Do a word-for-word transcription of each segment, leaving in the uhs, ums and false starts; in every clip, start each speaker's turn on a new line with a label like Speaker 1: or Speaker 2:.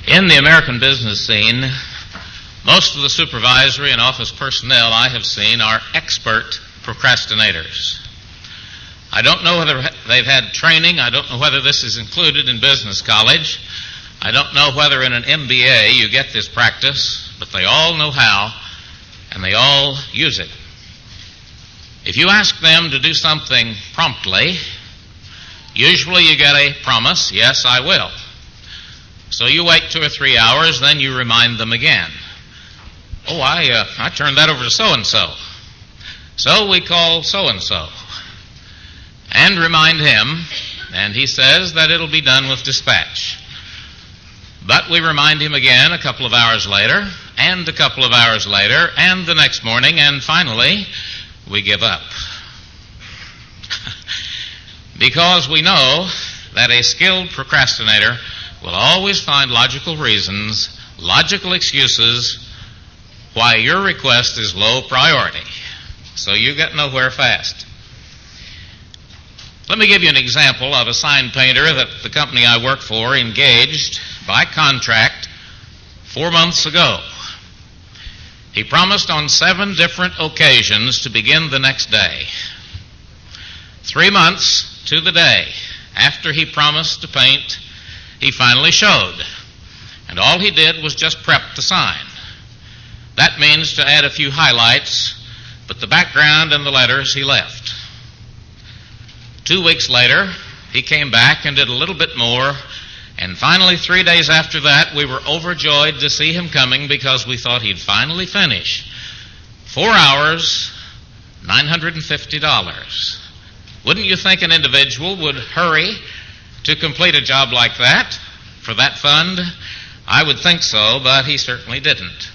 Speaker 1: In the American business scene, most of the supervisory and office personnel I have seen are expert procrastinators. I don't know whether they've had training. I don't know whether this is included in business college. I don't know whether in an M B A you get this practice, but they all know how, and they all use it. If you ask them to do something promptly, usually you get a promise, yes, I will. So you wait two or three hours, then you remind them again. Oh, I uh, I turned that over to so-and-so. So we call so-and-so and remind him, and he says that it'll be done with dispatch. But we remind him again a couple of hours later, and a couple of hours later, and the next morning, and finally, we give up. Because we know that a skilled procrastinator will always find logical reasons, logical excuses why your request is low priority. So you get nowhere fast. Let me give you an example of a sign painter that the company I work for engaged by contract four months ago. He promised on seven different occasions to begin the next day. Three months to the day after he promised to paint, he finally showed. And all he did was just prep the sign. That means to add a few highlights, but the background and the letters he left. Two weeks later, he came back and did a little bit more, and finally three days after that, we were overjoyed to see him coming because we thought he'd finally finish. Four hours, nine hundred fifty dollars. Wouldn't you think an individual would hurry to complete a job like that for that fund? I would think so, but he certainly didn't.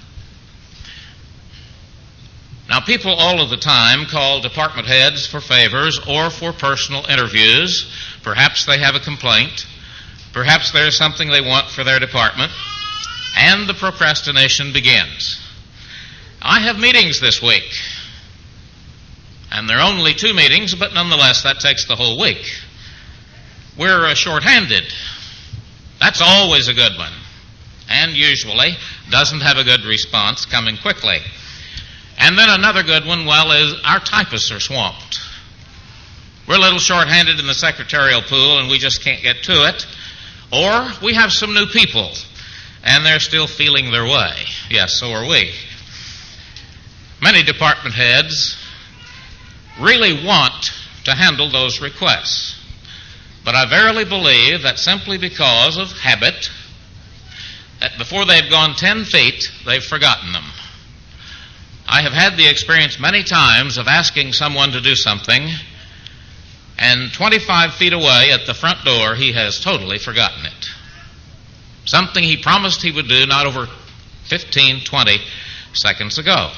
Speaker 1: Now, people all of the time call department heads for favors or for personal interviews. Perhaps they have a complaint. Perhaps there's something they want for their department. And the procrastination begins. I have meetings this week. And there are only two meetings, but nonetheless, that takes the whole week. We're uh, short-handed. That's always a good one. And usually doesn't have a good response coming quickly. And then another good one, well, is our typists are swamped. We're a little short-handed in the secretarial pool and we just can't get to it. Or we have some new people and they're still feeling their way. Yes, so are we. Many department heads really want to handle those requests. But I verily believe that simply because of habit, that before they've gone ten feet, they've forgotten them. I have had the experience many times of asking someone to do something, and twenty-five feet away at the front door, he has totally forgotten it. Something he promised he would do not over fifteen, twenty seconds ago.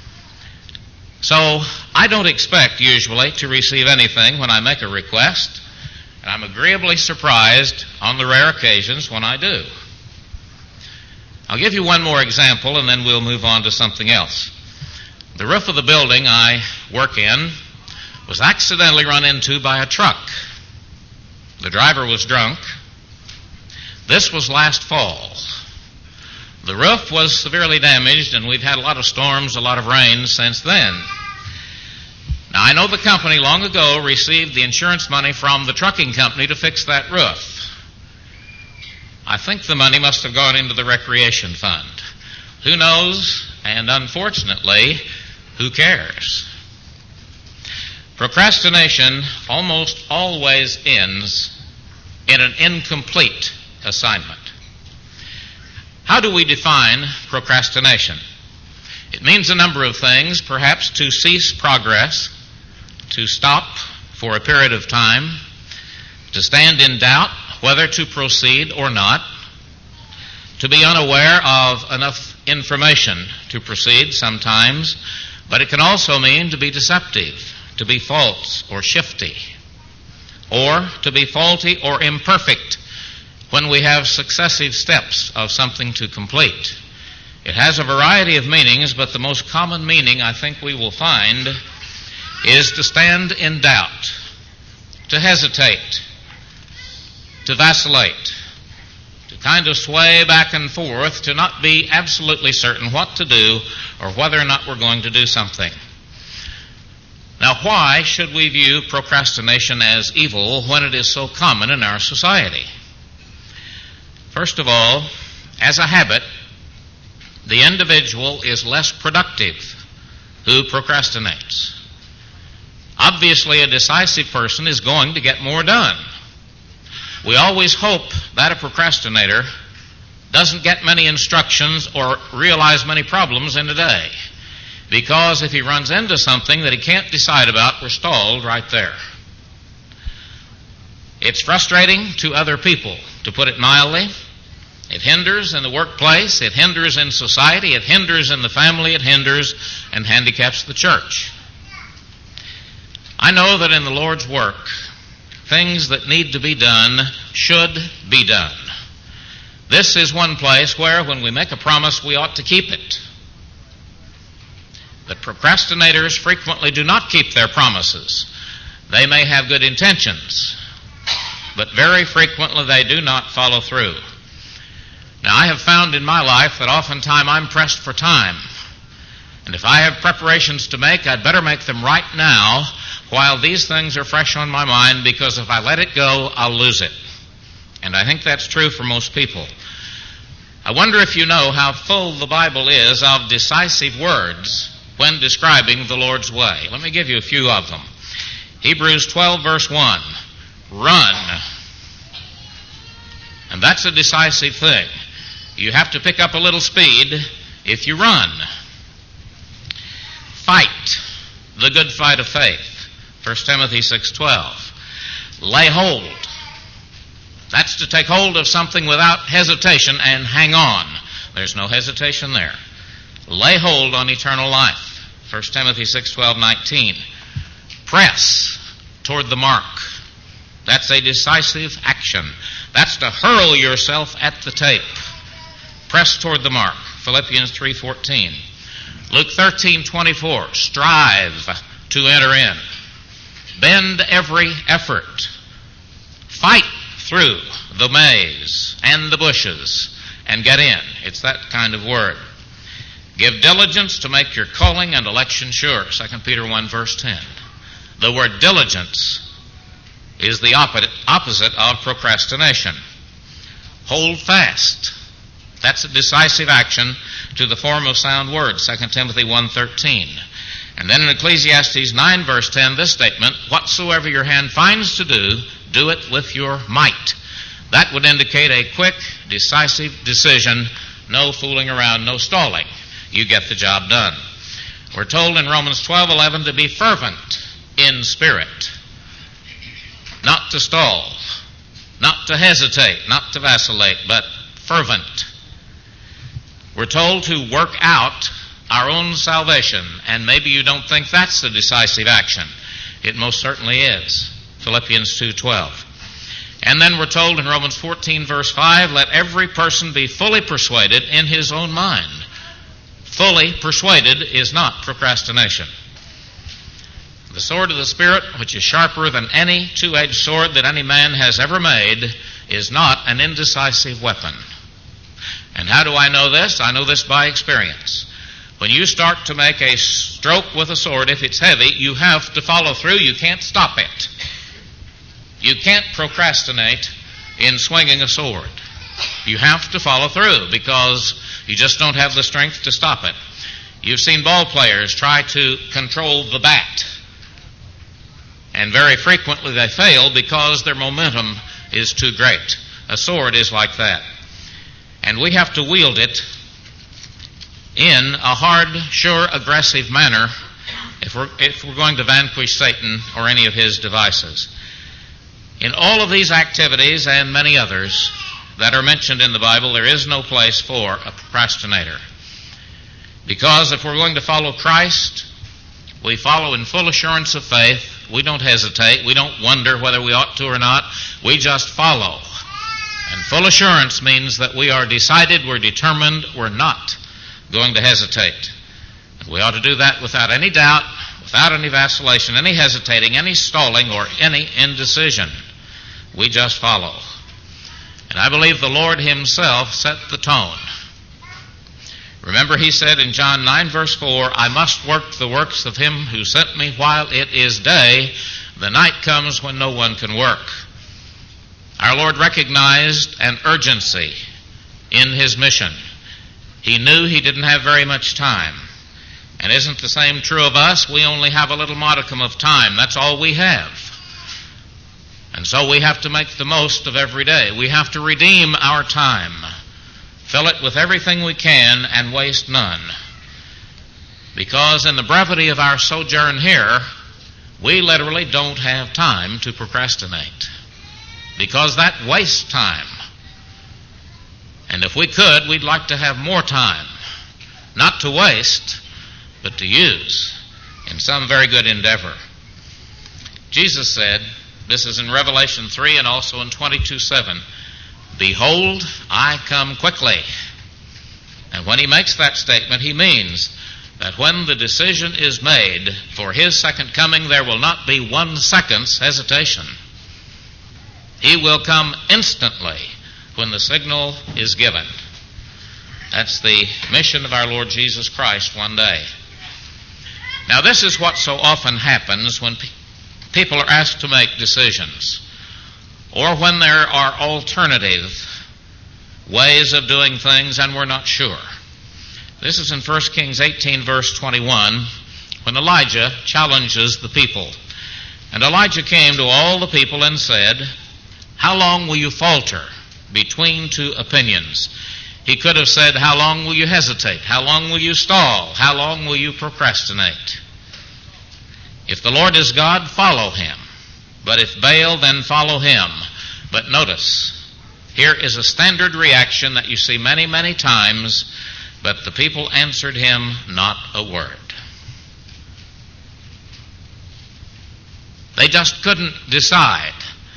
Speaker 1: So I don't expect usually to receive anything when I make a request, and I'm agreeably surprised on the rare occasions when I do. I'll give you one more example, and then we'll move on to something else. The roof of the building I work in was accidentally run into by a truck. The driver was drunk. This was last fall. The roof was severely damaged, and we've had a lot of storms, a lot of rain since then. Now, I know the company long ago received the insurance money from the trucking company to fix that roof. I think the money must have gone into the recreation fund. Who knows? And unfortunately, who cares? Procrastination almost always ends in an incomplete assignment. How do we define procrastination? It means a number of things. Perhaps to cease progress, to stop for a period of time, to stand in doubt whether to proceed or not, to be unaware of enough information to proceed sometimes, but it can also mean to be deceptive, to be false or shifty, or to be faulty or imperfect when we have successive steps of something to complete. It has a variety of meanings, but the most common meaning I think we will find is to stand in doubt, to hesitate, to vacillate, to to kind of sway back and forth, to not be absolutely certain what to do or whether or not we're going to do something. Now, why should we view procrastination as evil when it is so common in our society? First of all, as a habit, the individual is less productive who procrastinates. Obviously, a decisive person is going to get more done. We always hope that a procrastinator doesn't get many instructions or realize many problems in a day, because if he runs into something that he can't decide about, we're stalled right there. It's frustrating to other people, to put it mildly. It hinders in the workplace, it hinders in society, it hinders in the family, it hinders and handicaps the church. I know that in the Lord's work, things that need to be done should be done. This is one place where, when we make a promise, we ought to keep it. But procrastinators frequently do not keep their promises. They may have good intentions, but very frequently they do not follow through. Now, I have found in my life that oftentimes I'm pressed for time. And if I have preparations to make, I'd better make them right now while these things are fresh on my mind, because if I let it go, I'll lose it. And I think that's true for most people. I wonder if you know how full the Bible is of decisive words when describing the Lord's way. Let me give you a few of them. Hebrews twelve, verse one. Run. And that's a decisive thing. You have to pick up a little speed if you run. Fight the good fight of faith. First Timothy six twelve. Lay hold. That's to take hold of something without hesitation and hang on. There's no hesitation there. Lay hold on eternal life. First Timothy six twelve nineteen. Press toward the mark. That's a decisive action. That's to hurl yourself at the tape. Press toward the mark. Philippians three fourteen. Luke thirteen twenty-four. Strive to enter in. Bend every effort. Fight through the maze and the bushes and get in. It's that kind of word. Give diligence to make your calling and election sure. Second Peter one, verse ten. The word diligence is the opposite of procrastination. Hold fast. That's a decisive action to the form of sound words. Second Timothy one thirteen. And then in Ecclesiastes nine, verse ten, this statement, whatsoever your hand finds to do, do it with your might. That would indicate a quick, decisive decision, no fooling around, no stalling. You get the job done. We're told in Romans twelve eleven to be fervent in spirit, not to stall, not to hesitate, not to vacillate, but fervent. We're told to work out our own salvation, and maybe you don't think that's a decisive action. It most certainly is. Philippians two twelve. And then we're told in Romans fourteen, verse five, let every person be fully persuaded in his own mind. Fully persuaded is not procrastination. The sword of the Spirit, which is sharper than any two-edged sword that any man has ever made, is not an indecisive weapon. And how do I know this? I know this by experience. When you start to make a stroke with a sword, if it's heavy, you have to follow through. You can't stop it. You can't procrastinate in swinging a sword. You have to follow through because you just don't have the strength to stop it. You've seen ball players try to control the bat, and very frequently they fail because their momentum is too great. A sword is like that. And we have to wield it in a hard, sure, aggressive manner if we're, if we're going to vanquish Satan or any of his devices. In all of these activities and many others that are mentioned in the Bible, there is no place for a procrastinator. Because if we're going to follow Christ, we follow in full assurance of faith. We don't hesitate. We don't wonder whether we ought to or not. We just follow. And full assurance means that we are decided, we're determined, we're not going to hesitate. And we ought to do that without any doubt, without any vacillation, any hesitating, any stalling, or any indecision. We just follow. And I believe the Lord himself set the tone. Remember, he said in John nine, verse four, I must work the works of him who sent me while it is day. The night comes when no one can work. Our Lord recognized an urgency in his mission. He knew he didn't have very much time. And isn't the same true of us? We only have a little modicum of time. That's all we have. And so we have to make the most of every day. We have to redeem our time, fill it with everything we can, and waste none. Because in the brevity of our sojourn here, we literally don't have time to procrastinate. Because that wastes time. And if we could, we'd like to have more time. Not to waste, but to use in some very good endeavor. Jesus said, this is in Revelation three and also in twenty-two seven, behold, I come quickly. And when he makes that statement, he means that when the decision is made for his second coming, there will not be one second's hesitation. He will come instantly when the signal is given. That's the mission of our Lord Jesus Christ one day. Now, this is what so often happens when pe- people are asked to make decisions, or when there are alternative ways of doing things and we're not sure. This is in First Kings eighteen, verse twenty-one, when Elijah challenges the people. And Elijah came to all the people and said, how long will you falter between two opinions? He could have said, how long will you hesitate? How long will you stall? How long will you procrastinate? If the Lord is God, follow him. But if Baal, then follow him. But notice, here is a standard reaction that you see many, many times, but the people answered him not a word. They just couldn't decide.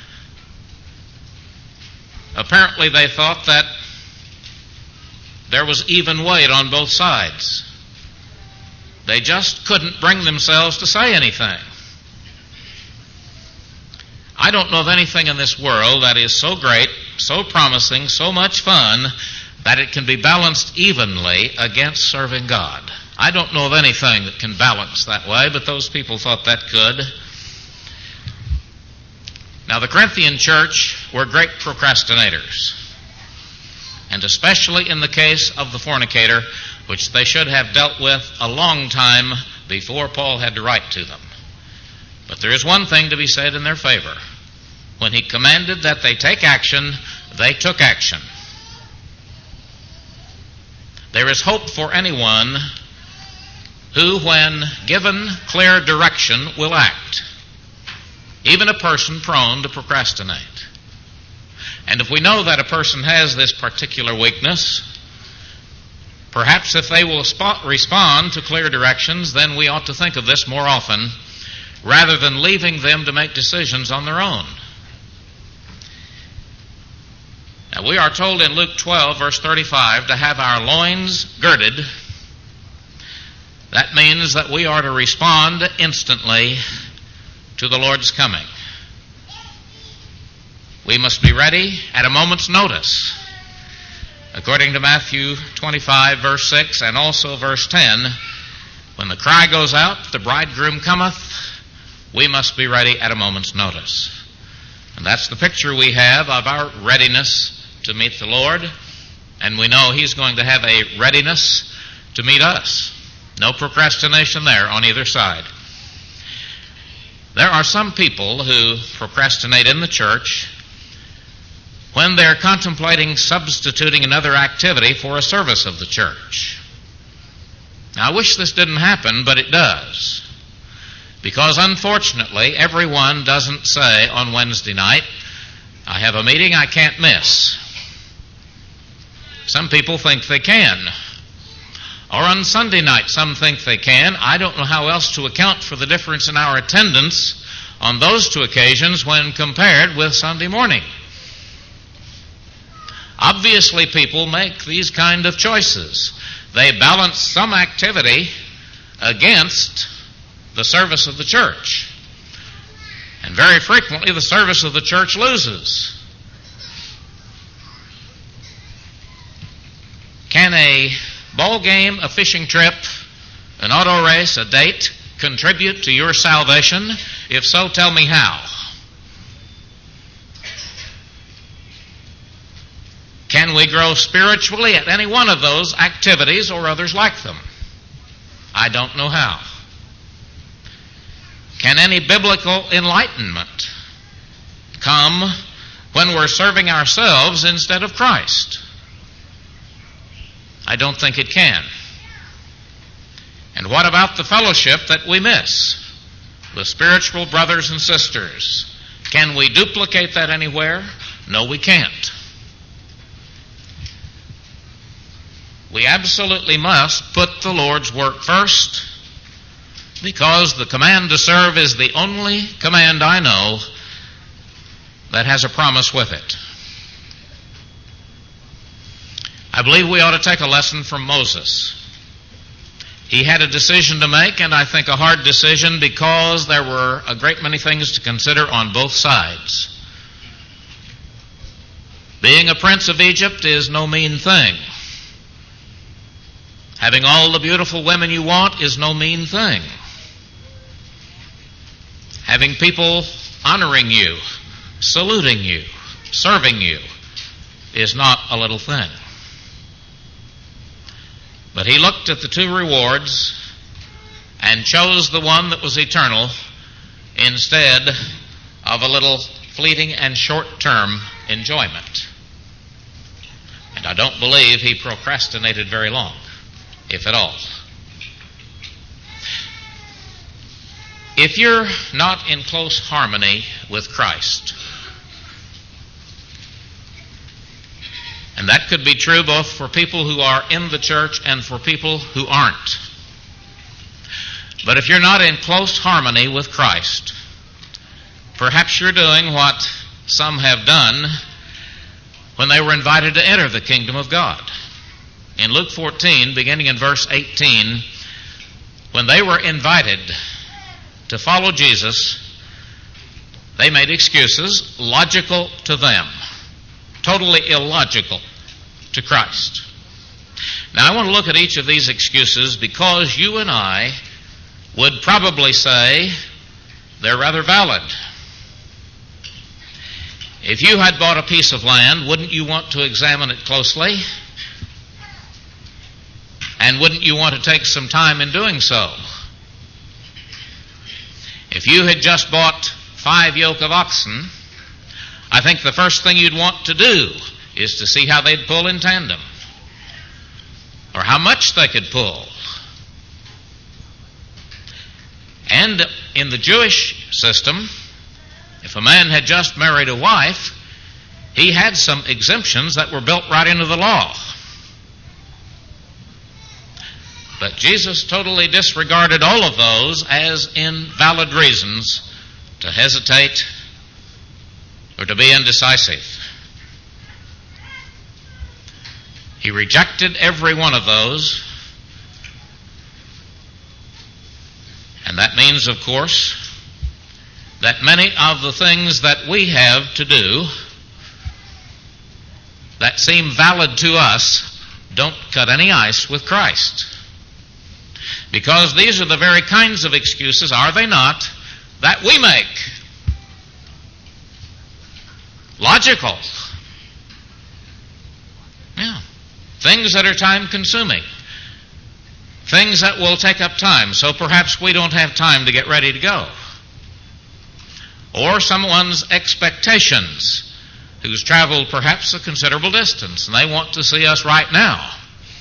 Speaker 1: Apparently they thought that there was even weight on both sides. They just couldn't bring themselves to say anything. I don't know of anything in this world that is so great, so promising, so much fun, that it can be balanced evenly against serving God. I don't know of anything that can balance that way, but those people thought that could. Now, the Corinthian church were great procrastinators. And especially in the case of the fornicator, which they should have dealt with a long time before Paul had to write to them. But there is one thing to be said in their favor. When he commanded that they take action, they took action. There is hope for anyone who, when given clear direction, will act. Even a person prone to procrastinate. And if we know that a person has this particular weakness, perhaps if they will spot, respond to clear directions, then we ought to think of this more often, rather than leaving them to make decisions on their own. Now, we are told in Luke twelve, verse thirty-five, to have our loins girded. That means that we are to respond instantly to the Lord's coming. We must be ready at a moment's notice. According to Matthew twenty-five, verse six, and also verse ten, when the cry goes out, the bridegroom cometh, we must be ready at a moment's notice. And that's the picture we have of our readiness to meet the Lord, and we know he's going to have a readiness to meet us. No procrastination there on either side. There are some people who procrastinate in the church when they're contemplating substituting another activity for a service of the church. Now, I wish this didn't happen, but it does. Because unfortunately, everyone doesn't say on Wednesday night, I have a meeting I can't miss. Some people think they can. Or on Sunday night, some think they can. I don't know how else to account for the difference in our attendance on those two occasions when compared with Sunday morning. Obviously, people make these kind of choices. They balance some activity against the service of the church. And very frequently, the service of the church loses. Can a ball game, a fishing trip, an auto race, a date contribute to your salvation? If so, tell me how. Can we grow spiritually at any one of those activities or others like them? I don't know how. Can any biblical enlightenment come when we're serving ourselves instead of Christ? I don't think it can. And what about the fellowship that we miss with spiritual brothers and sisters? Can we duplicate that anywhere? No, we can't. We absolutely must put the Lord's work first, because the command to serve is the only command I know that has a promise with it. I believe we ought to take a lesson from Moses. He had a decision to make, and I think a hard decision, because there were a great many things to consider on both sides. Being a prince of Egypt is no mean thing. Having all the beautiful women you want is no mean thing. Having people honoring you, saluting you, serving you is not a little thing. But he looked at the two rewards and chose the one that was eternal instead of a little fleeting and short-term enjoyment. And I don't believe he procrastinated very long, if at all. If you're not in close harmony with Christ, and that could be true both for people who are in the church and for people who aren't. But if you're not in close harmony with Christ, perhaps you're doing what some have done when they were invited to enter the kingdom of God. In Luke fourteen, beginning in verse eighteen, when they were invited to follow Jesus, they made excuses logical to them, totally illogical to Christ. Now, I want to look at each of these excuses because you and I would probably say they're rather valid. If you had bought a piece of land, wouldn't you want to examine it closely? And wouldn't you want to take some time in doing so? If you had just bought five yoke of oxen, I think the first thing you'd want to do is to see how they'd pull in tandem, or how much they could pull. And in the Jewish system, if a man had just married a wife, he had some exemptions that were built right into the law. But Jesus totally disregarded all of those as invalid reasons to hesitate or to be indecisive. He rejected every one of those. And that means, of course, that many of the things that we have to do that seem valid to us don't cut any ice with Christ. Because these are the very kinds of excuses, are they not, that we make. Logical. Yeah. Things that are time-consuming. Things that will take up time, so perhaps we don't have time to get ready to go. Or someone's expectations, who's traveled perhaps a considerable distance, and they want to see us right now.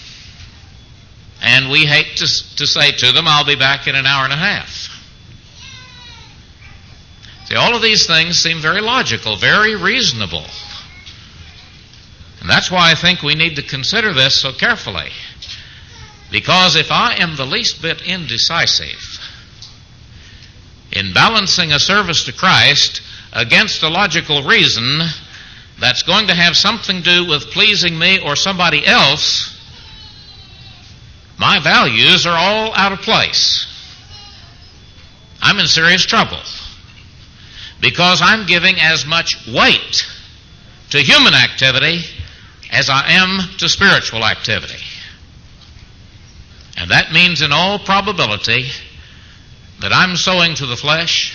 Speaker 1: And we hate to, to say to them, I'll be back in an hour and a half. See, all of these things seem very logical, very reasonable. And that's why I think we need to consider this so carefully. Because if I am the least bit indecisive in balancing a service to Christ against a logical reason that's going to have something to do with pleasing me or somebody else, my values are all out of place. I'm in serious trouble because I'm giving as much weight to human activity as I am to spiritual activity. And that means in all probability that I'm sowing to the flesh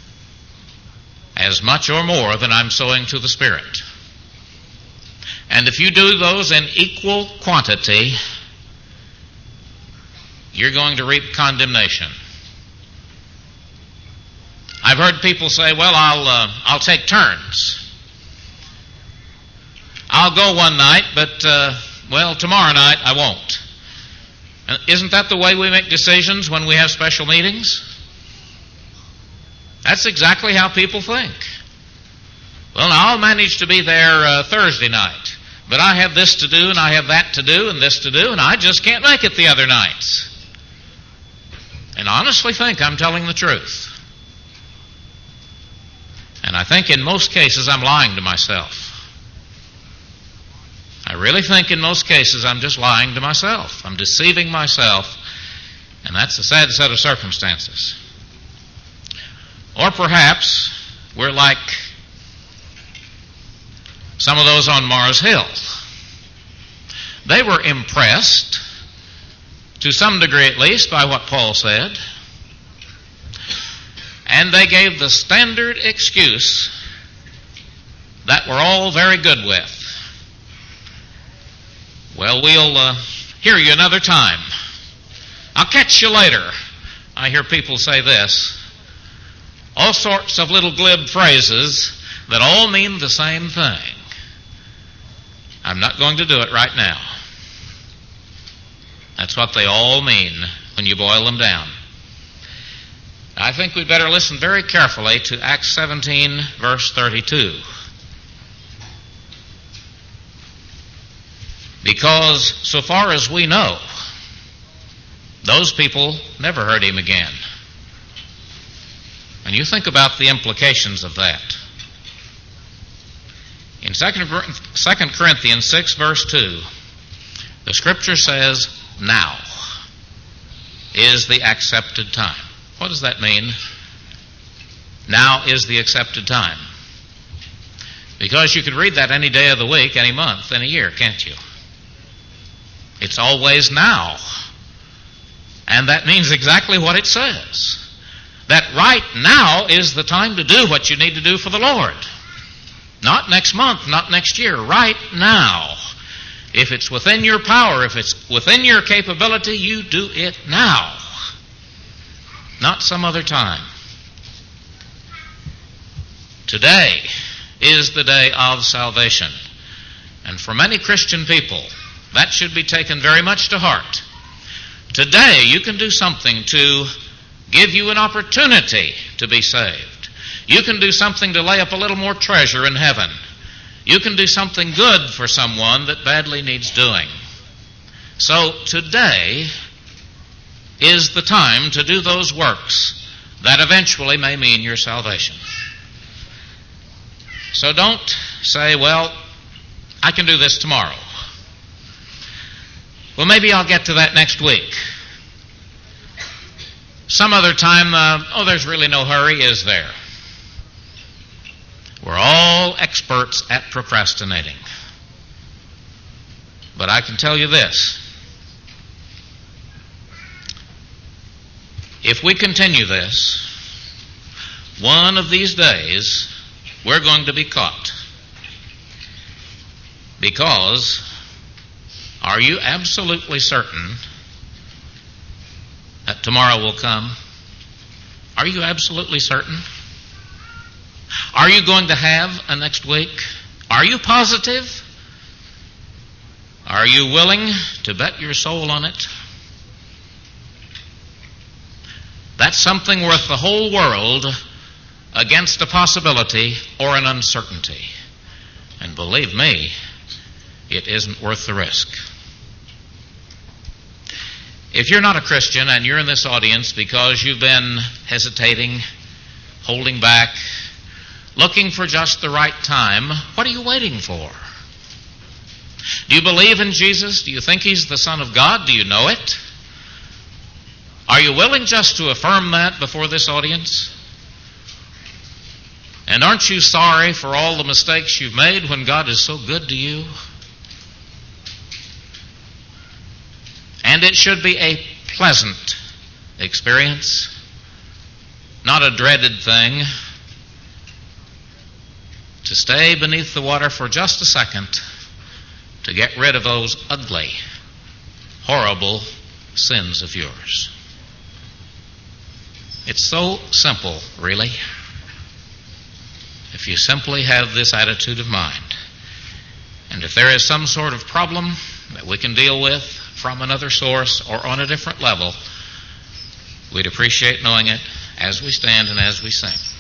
Speaker 1: as much or more than I'm sowing to the Spirit. And if you do those in equal quantity, you're going to reap condemnation. I've heard people say, well, I'll, uh, I'll take turns. I'll go one night, but, uh, well, tomorrow night I won't. And isn't that the way we make decisions when we have special meetings? That's exactly how people think. Well, now I'll manage to be there uh, Thursday night, but I have this to do, and I have that to do, and this to do, and I just can't make it the other nights. And honestly think I'm telling the truth. And I think in most cases I'm lying to myself. I really think in most cases I'm just lying to myself. I'm deceiving myself, and that's a sad set of circumstances. Or perhaps we're like some of those on Mars Hill. They were impressed, to some degree at least, by what Paul said, and they gave the standard excuse that we're all very good with. Well, we'll uh, hear you another time. I'll catch you later. I hear people say this. All sorts of little glib phrases that all mean the same thing. I'm not going to do it right now. That's what they all mean when you boil them down. I think we'd better listen very carefully to Acts seventeen, verse thirty-two. Because so far as we know, those people never heard him again. And you think about the implications of that. In Second Corinthians six, verse two, the Scripture says, now is the accepted time. What does that mean? Now is the accepted time. Because you could read that any day of the week, any month, any year, can't you? It's always now. And that means exactly what it says. That right now is the time to do what you need to do for the Lord. Not next month, not next year, right now. If it's within your power, if it's within your capability, you do it now. Not some other time. Today is the day of salvation. And for many Christian people, that should be taken very much to heart. Today you can do something to give you an opportunity to be saved. You can do something to lay up a little more treasure in heaven. You can do something good for someone that badly needs doing. So today is the time to do those works that eventually may mean your salvation. So don't say, well, I can do this tomorrow. Well, maybe I'll get to that next week. Some other time, uh, oh, there's really no hurry, is there? We're all experts at procrastinating. But I can tell you this. If we continue this, one of these days, we're going to be caught. Because, are you absolutely certain that tomorrow will come? Are you absolutely certain? Are you going to have a next week? Are you positive? Are you willing to bet your soul on it? That's something worth the whole world against a possibility or an uncertainty. And believe me, it isn't worth the risk. If you're not a Christian and you're in this audience because you've been hesitating, holding back, looking for just the right time, what are you waiting for? Do you believe in Jesus? Do you think He's the Son of God? Do you know it? Are you willing just to affirm that before this audience? And aren't you sorry for all the mistakes you've made when God is so good to you? And it should be a pleasant experience, not a dreaded thing, to stay beneath the water for just a second to get rid of those ugly, horrible sins of yours. It's so simple, really, if you simply have this attitude of mind. And if there is some sort of problem that we can deal with from another source or on a different level, we'd appreciate knowing it as we stand and as we sing.